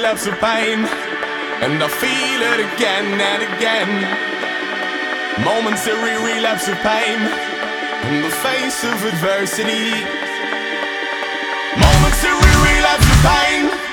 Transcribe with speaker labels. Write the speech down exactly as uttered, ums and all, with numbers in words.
Speaker 1: relapse of pain, and I feel it again and again. Momentary relapse of pain in the face of adversity. Momentary relapse of pain.